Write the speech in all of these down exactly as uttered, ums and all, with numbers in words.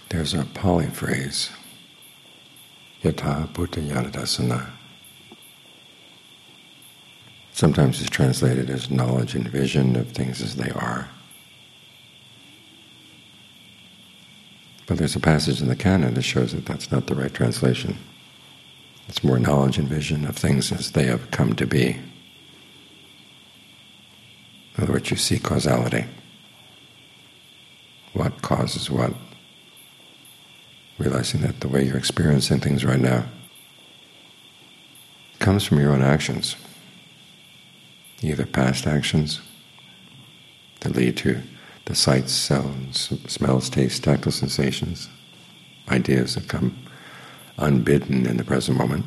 There's a Pali phrase, yatha bhuta gnanadassana. Sometimes it's translated as knowledge and vision of things as they are. But there's a passage in the canon that shows that that's not the right translation. It's more knowledge and vision of things as they have come to be. In other words, you see causality. What causes what? Realizing that the way you're experiencing things right now comes from your own actions, either past actions that lead to the sights, sounds, smells, tastes, tactile sensations, ideas that come unbidden in the present moment.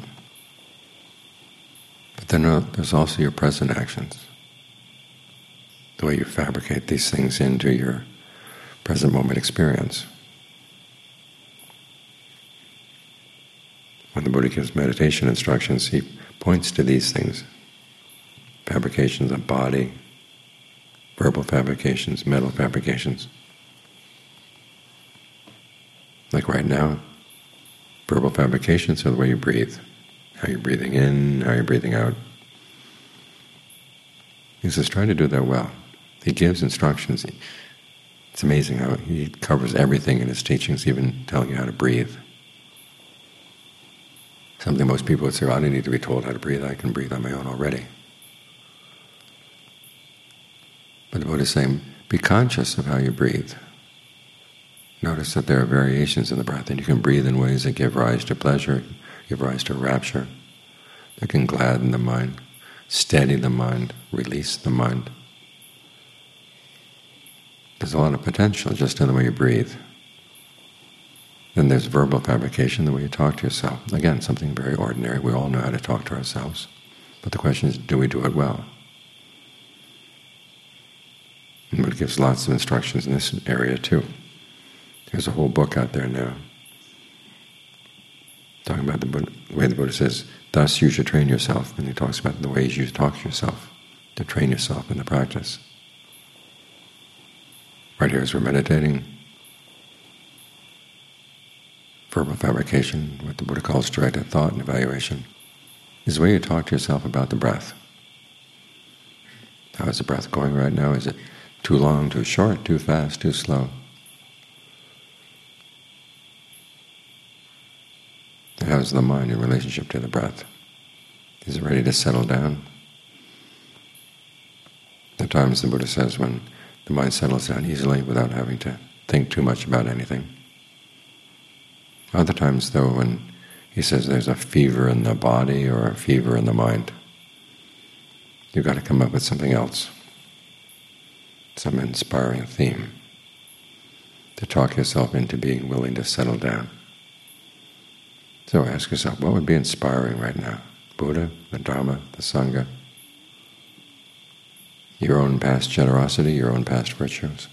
But then uh, there's also your present actions, the way you fabricate these things into your present moment experience. When the Buddha gives meditation instructions, he points to these things: fabrications of body, verbal fabrications, mental fabrications. Like right now, verbal fabrications are the way you breathe, how you're breathing in, how you're breathing out. He says, try to do that well. He gives instructions. It's amazing how he covers everything in his teachings, even telling you how to breathe. Something most people would say, well, I don't need to be told how to breathe, I can breathe on my own already. But the Buddha is saying, be conscious of how you breathe. Notice that there are variations in the breath, and you can breathe in ways that give rise to pleasure, give rise to rapture, that can gladden the mind, steady the mind, release the mind. There's a lot of potential just in the way you breathe. Then there's verbal fabrication, the way you talk to yourself. Again, something very ordinary. We all know how to talk to ourselves. But the question is, do we do it well? And it gives lots of instructions in this area too. There's a whole book out there now talking about the, Buddha, the way the Buddha says, thus you should train yourself. And he talks about the ways you talk to yourself, to train yourself in the practice. Right here as we're meditating, verbal fabrication, what the Buddha calls directed thought and evaluation, is the way you talk to yourself about the breath. How is the breath going right now? Is it too long, too short, too fast, too slow? And how is the mind in relationship to the breath? Is it ready to settle down? At times the Buddha says when the mind settles down easily without having to think too much about anything. Other times, though, when he says there's a fever in the body or a fever in the mind, you've got to come up with something else, some inspiring theme, to talk yourself into being willing to settle down. So ask yourself, what would be inspiring right now? Buddha, the Dharma, the Sangha, your own past generosity, your own past virtues.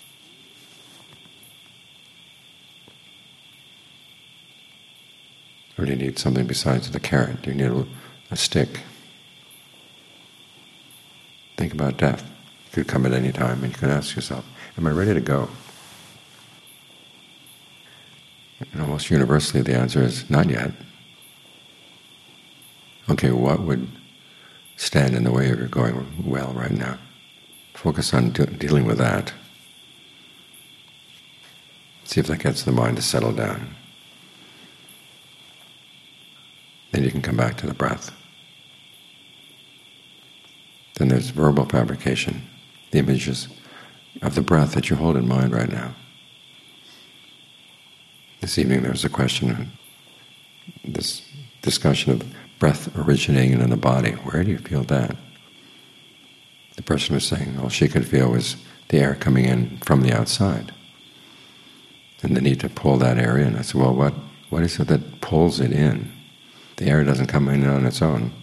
Or do you need something besides the carrot? Do you need a, a stick? Think about death. It could come at any time, and you can ask yourself, am I ready to go? And almost universally the answer is, not yet. Okay, what would stand in the way of your going well right now? Focus on de- dealing with that. See if that gets the mind to settle down. Then you can come back to the breath. Then there's verbal fabrication, the images of the breath that you hold in mind right now. This evening there was a question, this discussion of breath originating in the body. Where do you feel that? The person was saying all she could feel was the air coming in from the outside, and the need to pull that air in. I said, well, what, what is it that pulls it in? The air doesn't come in on its own.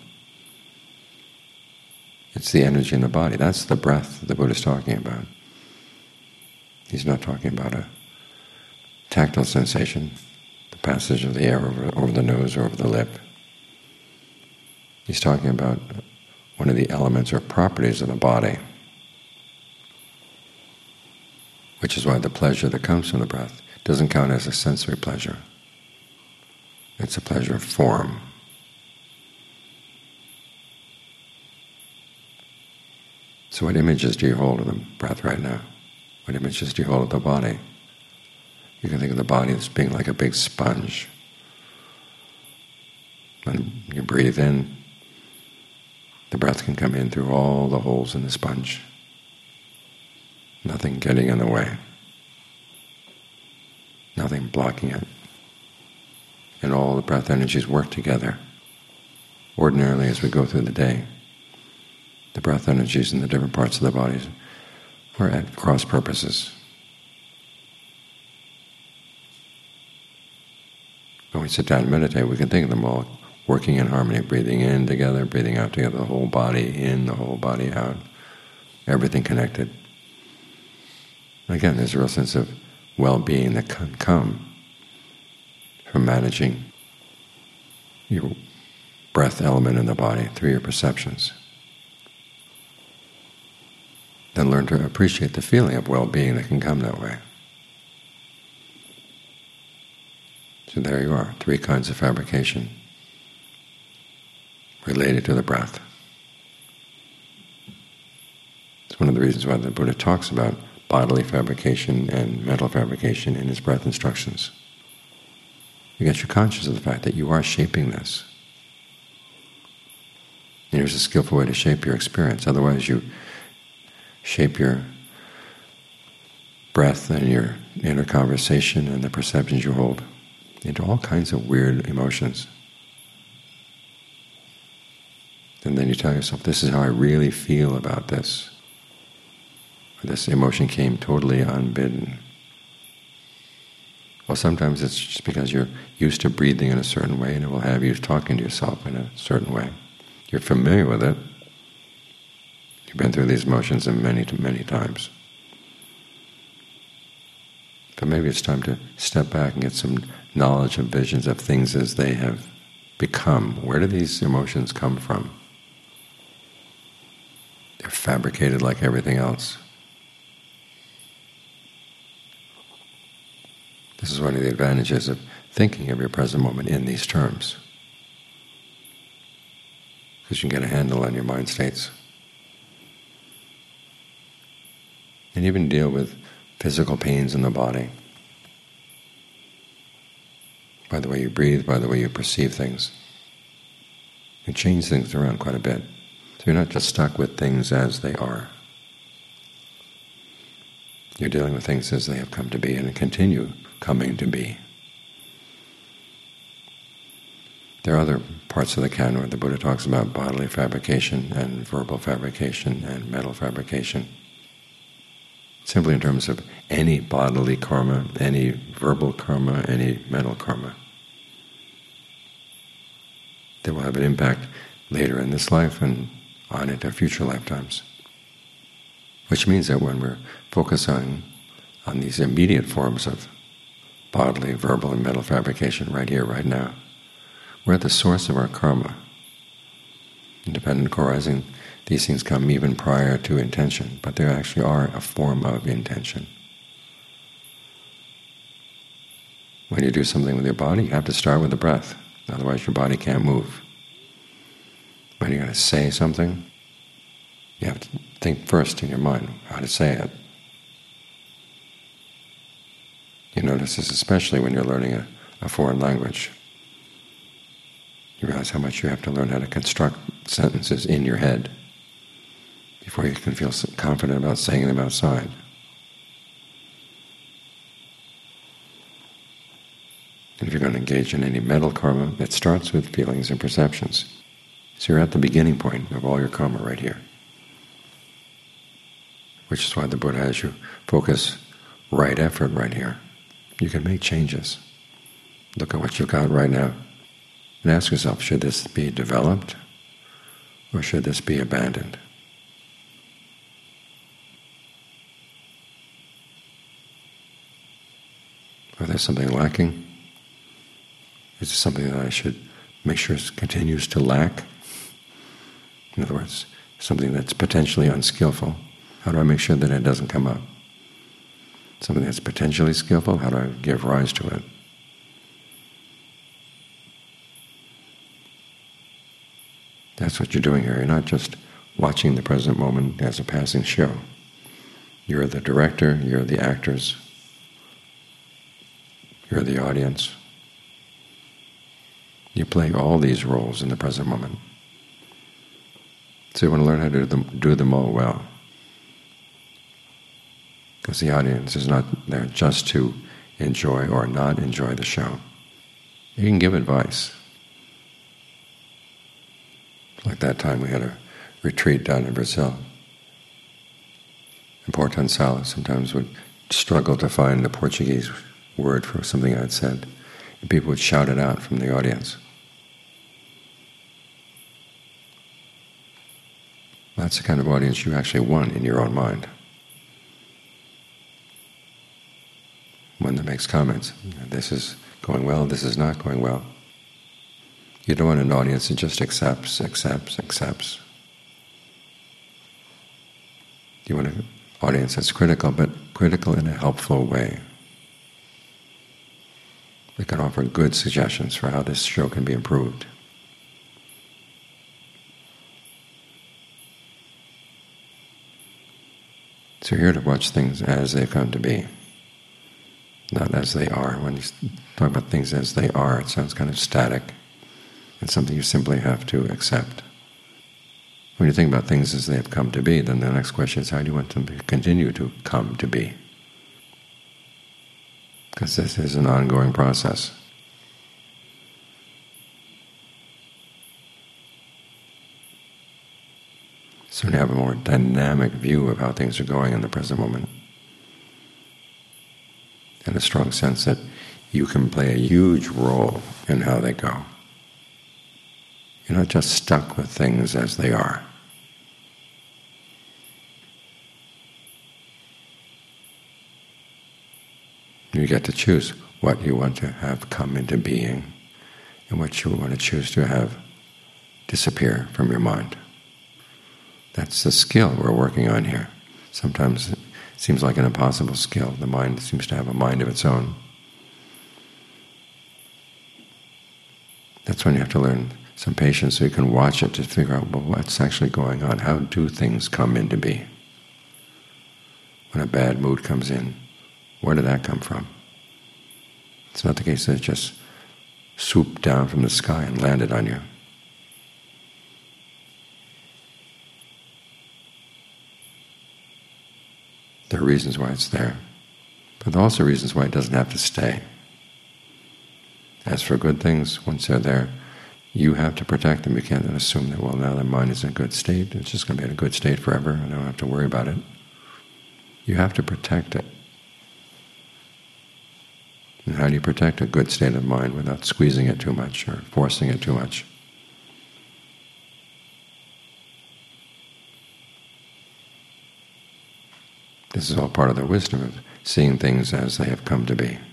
It's the energy in the body. That's the breath that the Buddha is talking about. He's not talking about a tactile sensation, the passage of the air over, over the nose or over the lip. He's talking about one of the elements or properties of the body, which is why the pleasure that comes from the breath doesn't count as a sensory pleasure. It's a pleasure of form. So what images do you hold of the breath right now? What images do you hold of the body? You can think of the body as being like a big sponge. When you breathe in, the breath can come in through all the holes in the sponge. Nothing getting in the way. Nothing blocking it. And all the breath energies work together. Ordinarily, as we go through the day, the breath energies in the different parts of the body are at cross purposes. When we sit down and meditate, we can think of them all working in harmony, breathing in together, breathing out together, the whole body in, the whole body out, everything connected. And again, there's a real sense of well-being that can come from managing your breath element in the body through your perceptions. Then learn to appreciate the feeling of well-being that can come that way. So there you are, three kinds of fabrication related to the breath. It's one of the reasons why the Buddha talks about bodily fabrication and mental fabrication in his breath instructions. Because you're conscious of the fact that you are shaping this. And here's a skillful way to shape your experience. Otherwise you shape your breath and your inner conversation and the perceptions you hold into all kinds of weird emotions. And then you tell yourself, this is how I really feel about this. Or this emotion came totally unbidden. Well, sometimes it's just because you're used to breathing in a certain way, and it will have you talking to yourself in a certain way. You're familiar with it. You've been through these motions many, many times. But maybe it's time to step back and get some knowledge and visions of things as they have become. Where do these emotions come from? They're fabricated like everything else. This is one of the advantages of thinking of your present moment in these terms, because you can get a handle on your mind states. And even deal with physical pains in the body by the way you breathe, by the way you perceive things. You can change things around quite a bit. So you're not just stuck with things as they are. You're dealing with things as they have come to be and continue coming to be. There are other parts of the canon where the Buddha talks about bodily fabrication and verbal fabrication and mental fabrication. Simply in terms of any bodily karma, any verbal karma, any mental karma. They will have an impact later in this life and on into future lifetimes. Which means that when we're focusing on these immediate forms of bodily, verbal, and mental fabrication right here, right now, we're at the source of our karma. Independent co-arising, these things come even prior to intention, but they actually are a form of intention. When you do something with your body, you have to start with the breath, otherwise your body can't move. When you're going to say something, you have to think first in your mind how to say it. You notice this especially when you're learning a, a foreign language. You realize how much you have to learn how to construct sentences in your head before you can feel confident about saying them outside. And if you're going to engage in any mental karma, it starts with feelings and perceptions. So you're at the beginning point of all your karma right here. Which is why the Buddha has you focus right effort right here. You can make changes. Look at what you've got right now and ask yourself, should this be developed or should this be abandoned? Or there's something lacking? Is it something that I should make sure continues to lack? In other words, something that's potentially unskillful. How do I make sure that it doesn't come up? something that's potentially skillful, how do I give rise to it? That's what you're doing here. You're not just watching the present moment as a passing show. You're the director, you're the actors, you're the audience. You play all these roles in the present moment. So you want to learn how to do them, do them all well. Because the audience is not there just to enjoy or not enjoy the show. You can give advice. Like that time we had a retreat down in Brazil. And Porto Gonçalves sometimes would struggle to find the Portuguese word for something I had said. And people would shout it out from the audience. That's the kind of audience you actually want in your own mind. One that makes comments. This is going well, this is not going well. You don't want an audience that just accepts, accepts, accepts. You want an audience that's critical, but critical in a helpful way. They can offer good suggestions for how this show can be improved. So you're here to watch things as they come to be, not as they are. When you talk about things as they are, it sounds kind of static. It's something you simply have to accept. When you think about things as they have come to be, then the next question is, how do you want them to continue to come to be? Because this is an ongoing process. So you have a more dynamic view of how things are going in the present moment, and a strong sense that you can play a huge role in how they go. You're not just stuck with things as they are. You get to choose what you want to have come into being and what you want to choose to have disappear from your mind. That's the skill we're working on here. Sometimes it seems like an impossible skill. The mind seems to have a mind of its own. That's when you have to learn some patience so you can watch it to figure out, well, what's actually going on? How do things come into be? When a bad mood comes in, where did that come from? It's not the case that it just swooped down from the sky and landed on you. There are reasons why it's there, but there are also reasons why it doesn't have to stay. As for good things, once they're there, you have to protect them. You can't assume that, well, now the mind is in a good state, it's just going to be in a good state forever, and I don't have to worry about it. You have to protect it. And how do you protect a good state of mind without squeezing it too much or forcing it too much? This is all part of the wisdom of seeing things as they have come to be.